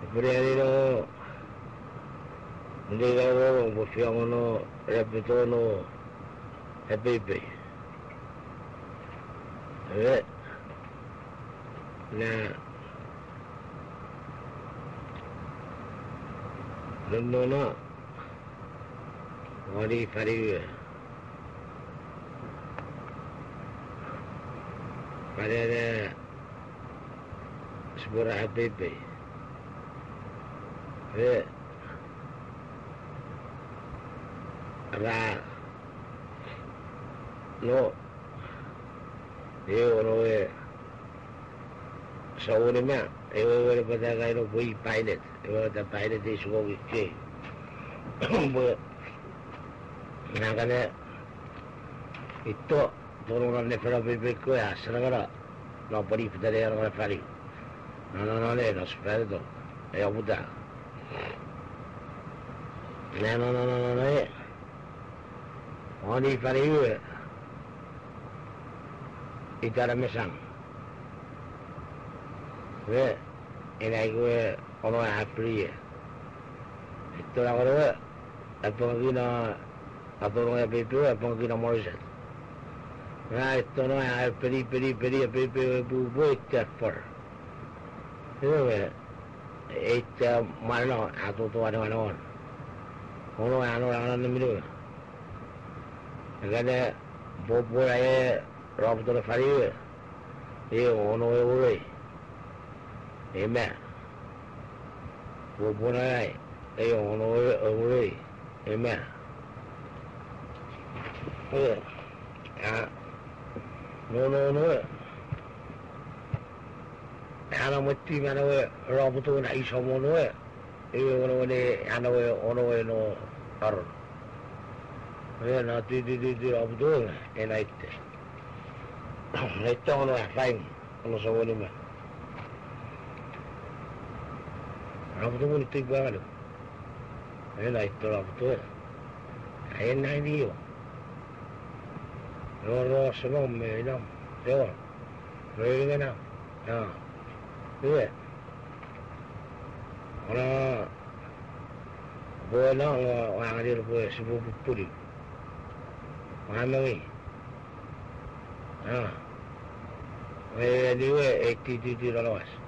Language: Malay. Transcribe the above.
Priarino hindi ka mo busya no repito no happy na no wali fari pada sebuah happy ra no yo no so ni ma yo pada kai no bui pilot yo the pilot is go ke bo na kana itu dorong ne para bebe ko ya seragara no pari fitare ya no fari no no spero e avuta no oni fari itara mesang inai gue ono apri itu la gore apa gina atau no pepe apa gina morisa itu no peri pepe bu itafar itu mana atau tu ada mana ono ano nemiru agak bobo aye rob tu fari ono ure Amen. Wabunay ay ono ure. Amen. No. Ana mati mana we robuto na isomo no e. Ono ne ana we ono no ar. Na ti robuto e naite. Naite ono fine. Ono so ni ma. Robuto mo nito igwalo. Naite robuto. Ayen na niyo. No, sono me, no. Yo. Really na. No. Iya. Orang boleh orang dia boleh sebut putih. Mana ni? Dia 80 $80